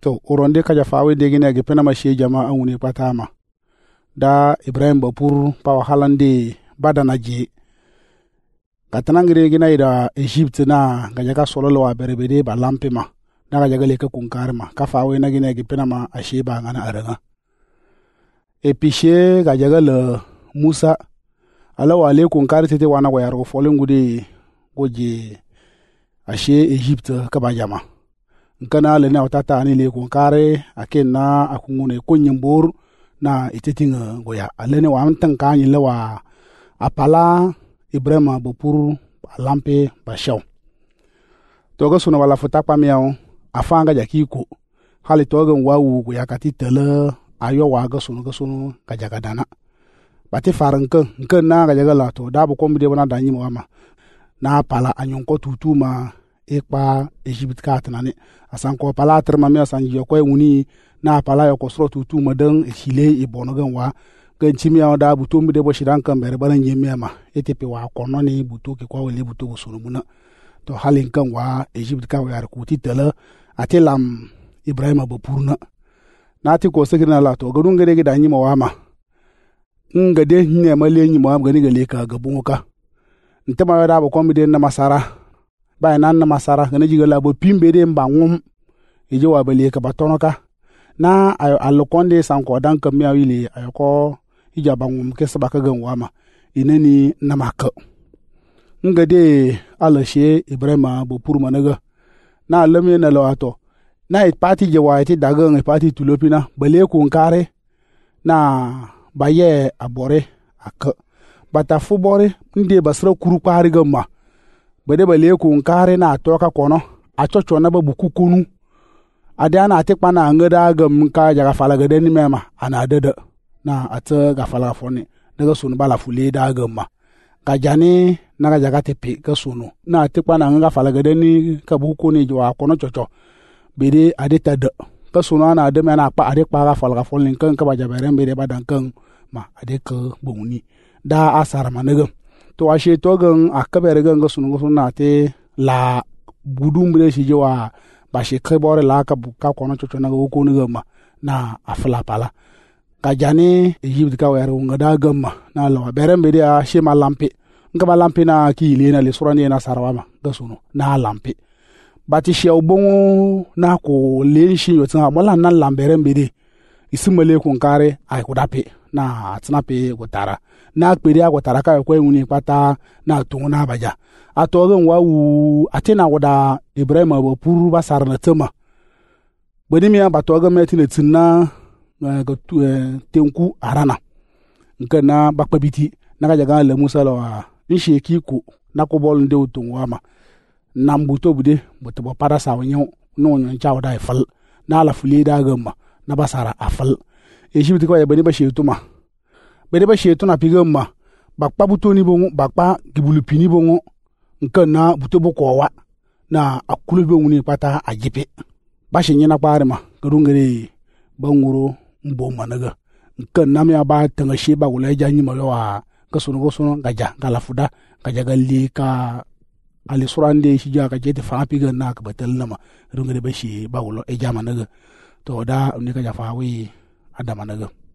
to uronde kaja fawe de gine ge pena ma she jama'a wuni patama da Ibrahim Bapur pa wahalande badana je katanangire gina ida Egypt na gaja ka sololo wa berebede ba lampe ma na gaja gale ka kunkar ma ka fawe na gine ge pena ma ashe ba ngana aranga epiche gaja gale Musa ala wale kunkar tete wana wa yaro folengude goje ashe Egypt ka ba jama nkana le na otata ani le kunkare akenna akungune kunyimbur na itetinga goya alene wa amtan kanyi le wa apala Ibrahim Bapur lampe bashaw toga suna wala futa pa miao afanga jakiko hali toga wawu goya katitele ayo wa ga sunu kajagadana bati faranka nkanna gajaga lato dabu kombe wana danyi mama na pala anyonko tutuma ekpa Egypt katanane asanko pala terma me asanji ko wuni na pala yo kosro tutuma dan hile ibonogan wa ganchimi ya da butumbi de boshidan kan bere baran yemema etepe wa kono ni butuki kwa wele butugo sunumuna to halin kan wa Egypt ka wa kuti tele atelam Ibrahim Bapurna nati ko sekina la to gadun gade gida nyi mawama ngade ne male nyi mawam gani gale ka gabunka ntama da ba kombi de na masara ba nan na masara gane jiga la bo pimbe de mbangum eje wa bale ka batonoka na ayo alokonde sanko dan kam ya wili ayo ko ija bangum ke sabaka gan wama inani namaka ngade alashe Ibrahim Bapur managa na alame na lawato na ipati je wa iti daga ipati tulopina bale ku nkare na baye abore aka bata fubore ndi basra kuru kwari gamma bade bale ku nkare na toka kono achocho na babuku kunu adana atikpa na ngada gam ka jaga fala gade ni mema ana dada na ata ga fala foni daga sunu bala fule da gamma ka jani na ga jaga tepi ka sunu na atikpa na nga fala gade ni ka buku ni jwa kono chocho bede adeta da ka sunu ana adame na pa adikpa ga fala foni kan ka bajabere bede badan kan ma adeka bunguni da asara managa to ashe to gan akabere gan ga sunu na te la budumbre shi jwa ba shi kai bore la ka buka kono chocho na ko ni gama na afla pala ka jani Egypt ka wa ru ngada gama na lo berembe dia she ma lampe ngaba lampe na ki ile na le surani na sarwama ga sunu na lampe bati she obongo na ko le shi yo tsan mola na lamberembe de isimale ko nkare ai ko dape na tsnape ko tara na kperi ko tara ka ko uni pata na tunguna baja atogen wawu atena wada Ibrahim Bapur basar na tama bani miya batogen metina tinna ga tenku arana nkana bakpabiti na jaga le Musa lawa nsheki ko na ko bol nde utungwa ma nambuto bude boto para sawnyo no nyon chawda ifal na la fuli da gamma na basara afal Egypt ko ya bani ba shetuma bani ba shetuna pigamma bakpa butoni bongo bakpa gibulupini bongo nkana butobo kowa na akulu be wuni pata ajipe bashi nyina kparima gadungere banguro mbo managa nkana me aba tanga sheba wala janyi mawa kasunu gaja galafuda gaja galli ka ali surande shija ka jete fa piga na ka batal nama dungere bashi bawlo e jamanaga to da ni ka jafawi adama naga